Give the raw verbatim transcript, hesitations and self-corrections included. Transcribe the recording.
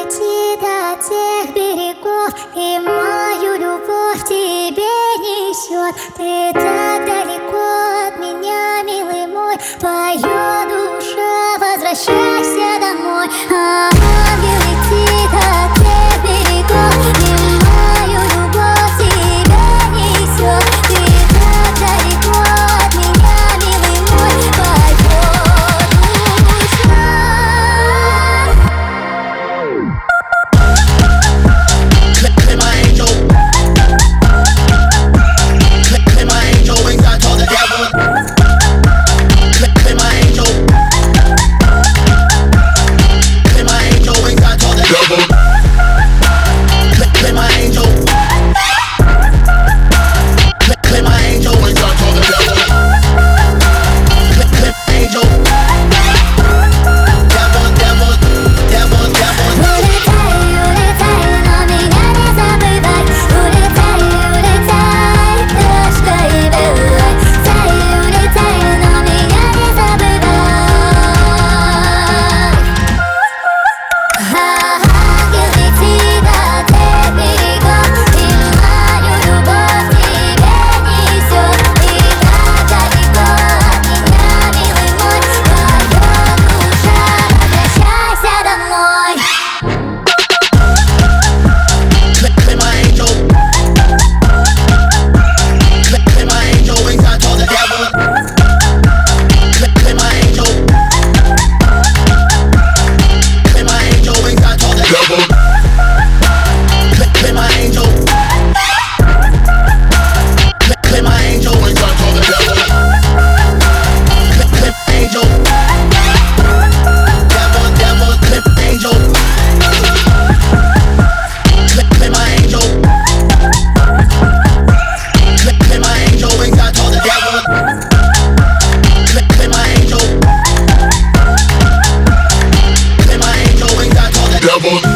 дойти до тех берегов, и мою любовь тебе несет. Ты так далеко от меня, милый мой, поет душа, возвращайся домой. А ангел летит от тех берегов, и мою любовь тебе несет. Ты так далеко от меня, милый мой, поет душа. Clip my angel. Clip, clip my angel wings. I told the devil. Clip, clip my angel. Clip my angel wings. I told the devil. Clip, clip my angel. Clip, clip my angel wings. I told the devil. Clip, clip angel. Devil, devil, devil, devil. Улетай, улетай, но меня не забывай. Улетай, улетай, крошка и белой. Улетай, улетай, но меня не забывай. А ангел летит от тех берегов, и мою любовь тебе несет. И так далеко от меня, милый мой, поет душа, возвращайся домой. Clip, clip my angel. Clip, clip my angel wings. I told the devil. Clip, clip my angel. Clip my angel wings. I told the devil. Clip, clip my angel. Clip, clip my angel wings. I told the devil. Clip, clip angel. Devil, devil, clip angel. Clip, clip my angel. Clip, clip my angel wings. I told the devil. Clip, clip my angel. Clip my angel wings. I told the devil.